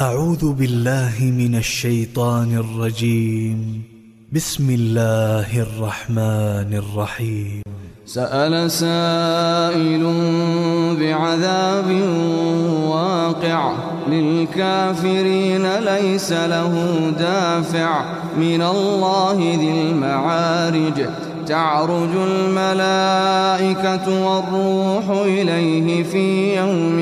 أعوذ بالله من الشيطان الرجيم. بسم الله الرحمن الرحيم. سأل سائل بعذاب واقع للكافرين ليس له دافع من الله ذي المعارج تعرج الملائكة والروح إليه في يوم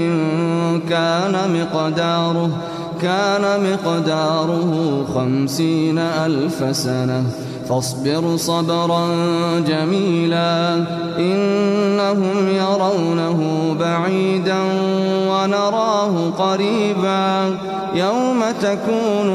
كان مقداره 50,000 سنة فاصبر صبرا جميلا إنهم يرونه بعيدا ونراه قريبا يوم تكون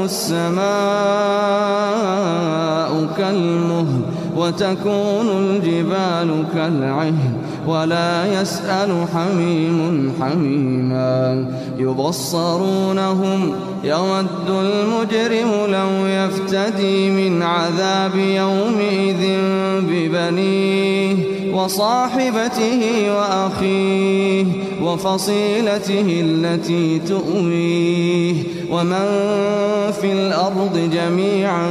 السماء كالمهل وتكون الجبال كالعهن ولا يسأل حميم حميما يبصرونهم يود المجرم لو يفتدي من عذاب يومئذ ببنيه وصاحبته وأخيه وفصيلته التي تؤويه ومن في الأرض جميعا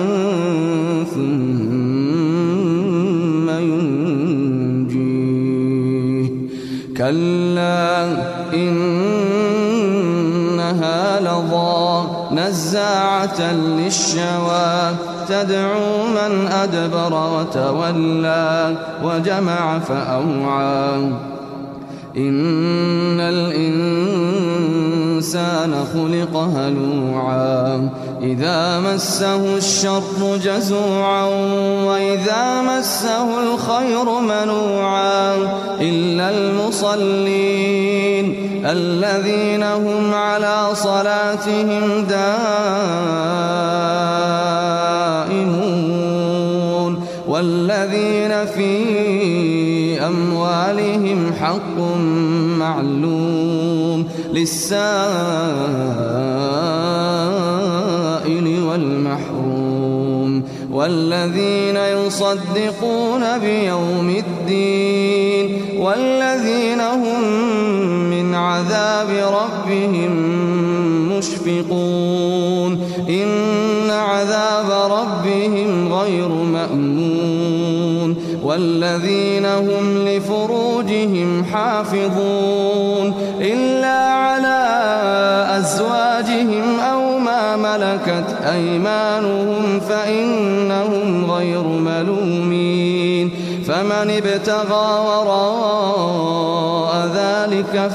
ثم ينجيه كلا إنها لظى نزاعة للشوى تدعو من أدبر وتولى وجمع فأوعى إن الإنسان خلق هلوعا إذا مسه الشر جزوعا وإذا مسه الخير منوعا إلا المصلين الذين هم على صلاتهم دائمون والذين في أموالهم حق معلوم للسائل والمحروم والذين يصدقون بيوم الدين والذين هم من عذاب ربهم مشفقون إن عذاب ربهم غير مأمون والذين هم لفروجهم حافظون إلا على أزواجهم أو ما ملكت أيمانهم فإنهم غير ملومين فمن ابتغى وراء ذلك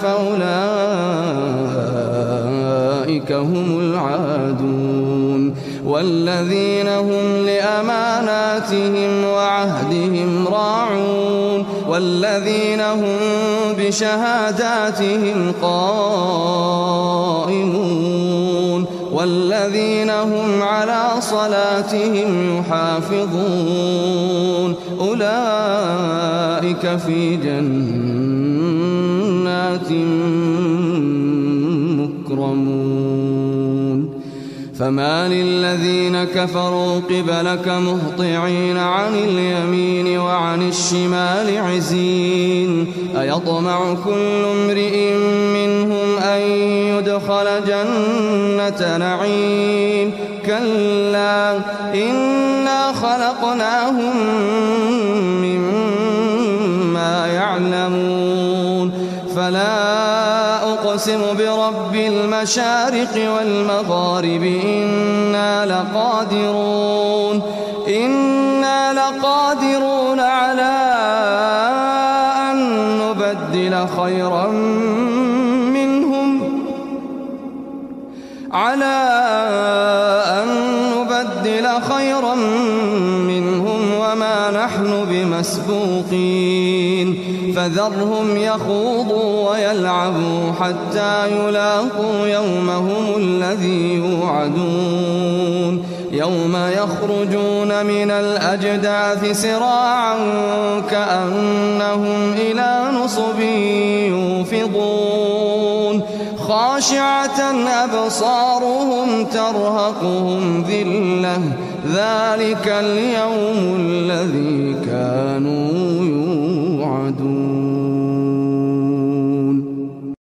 فأولئك هم العادون والذين هم لأماناتهم وعهدهم راعون والذين هم بشهاداتهم قائمون والذين هم على صلاتهم يحافظون أولئك في جنات مكرمون فما للذين كفروا قبلك مهطعين عن اليمين وعن الشمال عزين أيطمع كل امرئ منهم أن يدخل جنة نعيم كلا إنا خلقناهم مما يعلمون فلا أقسم برب المشارق والمغارب إنا لقادرون على أن نبدل خيرا منهم وما نحن بمسبوقين فذرهم يخوضوا ويلعبوا حتى يلاقوا يومهم الذي يوعدون يوم يخرجون من الأجداث سراعا كأنهم إلى نصب يوفضون خاشعة أبصارهم ترهقهم ذلة ذلك اليوم الذي كانوا يوعدون.